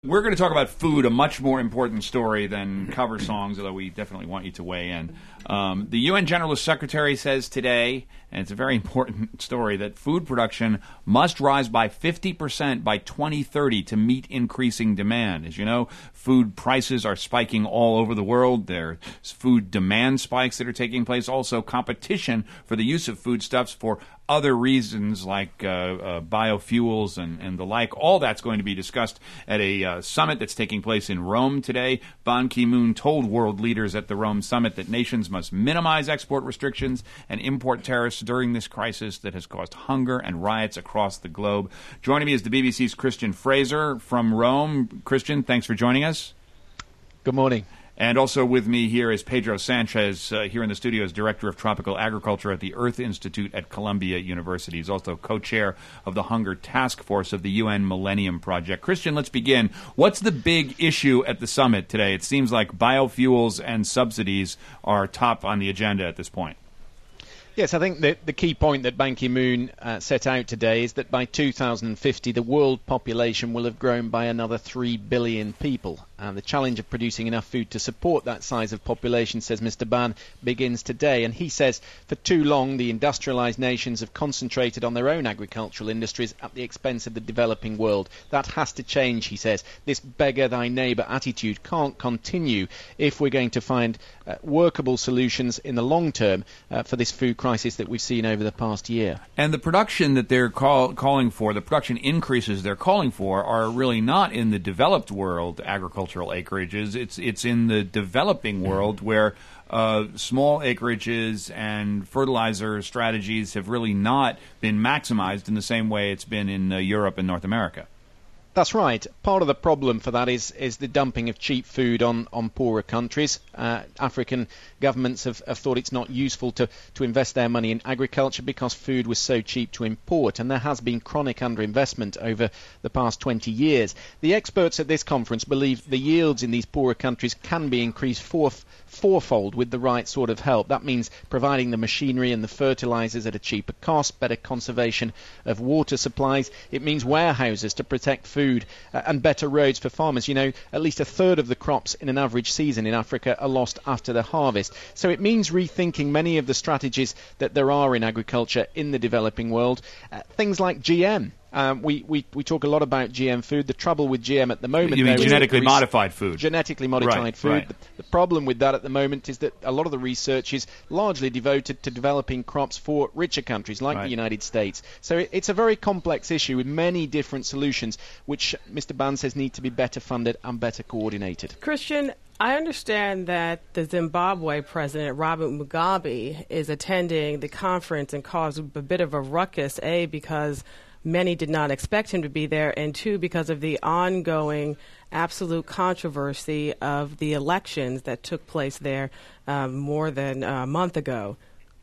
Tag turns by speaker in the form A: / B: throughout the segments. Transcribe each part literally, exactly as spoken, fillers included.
A: We're going to talk about food, a much more important story than cover songs, although we definitely want you to weigh in. Um, the U N General Secretary says today, and it's a very important story, that food production must rise by fifty percent by twenty thirty to meet increasing demand. As you know, food prices are spiking all over the world. There's food demand spikes that are taking place. Also, competition for the use of foodstuffs for other reasons like uh, uh, biofuels and, and the like. All that's going to be discussed at a uh, summit that's taking place in Rome today. Ban Ki-moon told world leaders at the Rome summit that nations must minimize export restrictions and import tariffs during this crisis that has caused hunger and riots across the globe. Joining me is the B B C's Christian Fraser from Rome. Christian, thanks for joining us.
B: Good morning.
A: And also with me here is Pedro Sanchez, uh, here in the studio as Director of Tropical Agriculture at the Earth Institute at Columbia University. He's also co-chair of the Hunger Task Force of the U N Millennium Project. Christian, let's begin. What's the big issue at the summit today? It seems like biofuels and subsidies are top on the agenda at this point.
B: Yes, I think the, the key point that Ban Ki-moon uh, set out today is that by two thousand fifty, the world population will have grown by another three billion people. And the challenge of producing enough food to support that size of population, says Mister Ban, begins today. And he says for too long, the industrialized nations have concentrated on their own agricultural industries at the expense of the developing world. That has to change, he says. This beggar thy neighbor attitude can't continue if we're going to find uh, workable solutions in the long term uh, for this food crisis that we've seen over the past year.
A: And the production that they're call, calling for, the production increases they're calling for, are really not in the developed world agricultural acreages. It's it's in the developing world where uh, small acreages and fertilizer strategies have really not been maximized in the same way it's been in uh, Europe and North America.
B: That's right. Part of the problem for that is is the dumping of cheap food on, on poorer countries. Uh, African governments have, have thought it's not useful to, to invest their money in agriculture because food was so cheap to import, and there has been chronic underinvestment over the past twenty years. The experts at this conference believe the yields in these poorer countries can be increased fourth, fourfold with the right sort of help. That means providing the machinery and the fertilizers at a cheaper cost, better conservation of water supplies. It means warehouses to protect food. Food uh, and better roads for farmers. You know, at least a third of the crops in an average season in Africa are lost after the harvest. So it means rethinking many of the strategies that there are in agriculture in the developing world. Uh, things like G M. Um, we, we, we talk a lot about G M food. The trouble with G M at the moment...
A: You mean
B: though,
A: genetically
B: is
A: modified food?
B: Genetically modified
A: right,
B: food.
A: Right.
B: The, the problem with that at the moment is that a lot of the research is largely devoted to developing crops for richer countries like
A: right.
B: the United States. So it, it's a very complex issue with many different solutions, which Mister Ban says need to be better funded and better coordinated.
C: Christian, I understand that the Zimbabwe president, Robert Mugabe, is attending the conference and caused a bit of a ruckus, A, because many did not expect him to be there, and two, because of the ongoing absolute controversy of the elections that took place there um, more than a month ago.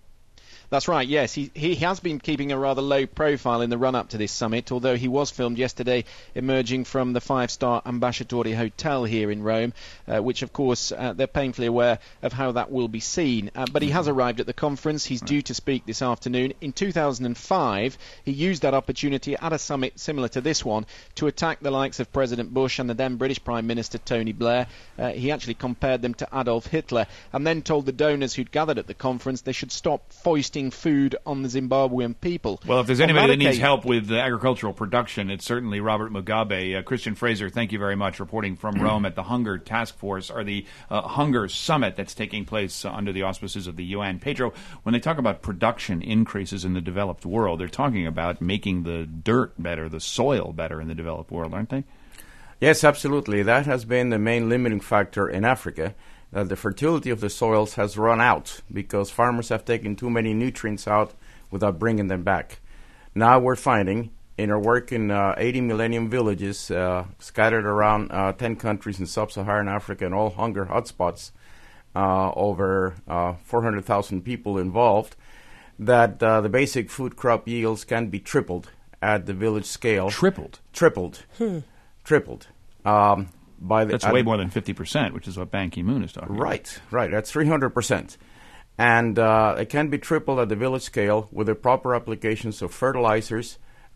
B: That's right, yes. He he has been keeping a rather low profile in the run-up to this summit, although he was filmed yesterday emerging from the five-star Ambasciatore Hotel here in Rome, uh, which, of course, uh, they're painfully aware of how that will be seen. Uh, but he has arrived at the conference. He's due to speak this afternoon. In two thousand five, he used that opportunity at a summit similar to this one to attack the likes of President Bush and the then British Prime Minister Tony Blair. Uh, he actually compared them to Adolf Hitler and then told the donors who'd gathered at the conference they should stop foisting food on the Zimbabwean people.
A: Well, if there's anybody that needs help with uh, agricultural production, it's certainly Robert Mugabe. Uh, Christian Fraser, thank you very much, reporting from Rome at the Hunger Task Force, or the uh, Hunger Summit that's taking place uh, under the auspices of the U N. Pedro, when they talk about production increases in the developed world, they're talking about making the dirt better, the soil better in the developed world, aren't they?
D: Yes, absolutely. That has been the main limiting factor in Africa. Uh, the fertility of the soils has run out because farmers have taken too many nutrients out without bringing them back. Now we're finding in our work in uh, eighty millennium villages uh, scattered around uh, ten countries in sub-Saharan Africa and all hunger hotspots, uh, over uh, four hundred thousand people involved, that uh, the basic food crop yields can be tripled at the village scale.
A: Tripled?
D: Tripled. Hmm. Tripled. Um, By the,
A: That's way more than fifty percent, which is what Ban Ki-moon is talking
D: right,
A: about.
D: Right, right. That's three hundred percent. And uh, it can be tripled at the village scale with the proper applications of fertilizers,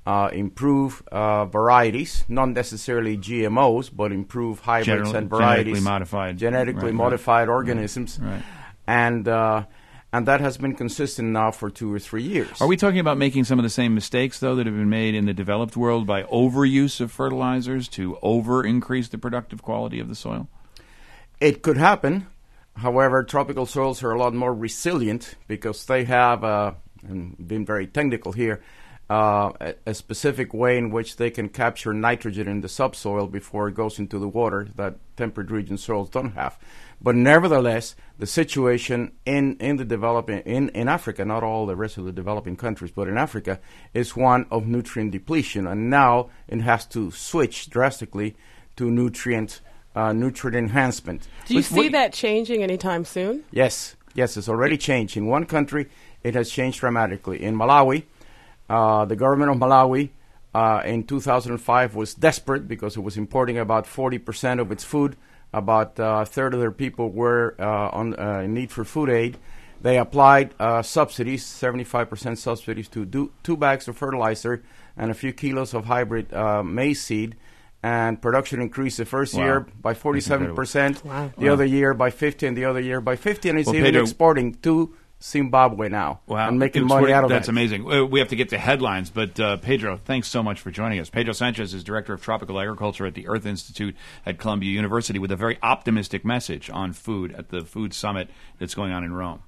D: uh, improve uh, varieties, not necessarily G M Os, but improve hybrids
A: General,
D: and varieties.
A: Genetically modified.
D: Genetically
A: right,
D: modified
A: right,
D: organisms.
A: Right.
D: And... Uh, And that has been consistent now for two or three years.
A: Are we talking about making some of the same mistakes, though, that have been made in the developed world by overuse of fertilizers to over-increase the productive quality of the soil?
D: It could happen. However, tropical soils are a lot more resilient because they have, uh, and being very technical here, uh, a, a specific way in which they can capture nitrogen in the subsoil before it goes into the water that temperate region soils don't have. But nevertheless, the situation in, in the developing in, in Africa, not all the rest of the developing countries, but in Africa, is one of nutrient depletion, and now it has to switch drastically to nutrient uh, nutrient enhancement.
C: Do you
D: But
C: see
D: what-
C: that changing anytime soon?
D: Yes, yes, it's already changed. In one country, it has changed dramatically. In Malawi, uh, the government of Malawi uh, in two thousand five was desperate because it was importing about forty percent of its food. About uh, a third of their people were uh, on uh, in need for food aid. They applied uh, subsidies, seventy-five percent subsidies, to do two bags of fertilizer and a few kilos of hybrid uh, maize seed. And production increased the first
A: Wow.
D: year by forty-seven percent,
C: Wow.
D: the
A: Wow.
D: other year by fifty, and the other year by fifty. And it's
A: Well,
D: even
A: Pedro-
D: exporting to Zimbabwe now
A: Wow.
D: and making
A: It's
D: money
A: worth-
D: out of
A: That's
D: that.
A: amazing. Uh, We have to get to headlines, but uh, Pedro, thanks so much for joining us. Pedro Sanchez is Director of Tropical Agriculture at the Earth Institute at Columbia University with a very optimistic message on food at the Food Summit that's going on in Rome.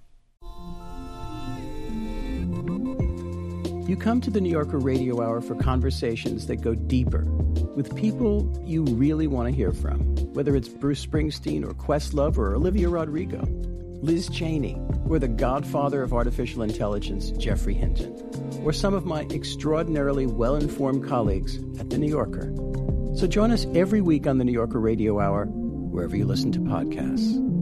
E: You come to the New Yorker Radio Hour for conversations that go deeper with people you really want to hear from, whether it's Bruce Springsteen or Questlove or Olivia Rodrigo, Liz Cheney, or the godfather of artificial intelligence, Jeffrey Hinton, or some of my extraordinarily well-informed colleagues at The New Yorker. So join us every week on the New Yorker Radio Hour, wherever you listen to podcasts.